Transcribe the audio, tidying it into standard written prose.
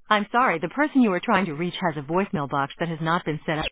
I'm sorry, the person you are trying to reach has a voicemail box that has not been set up.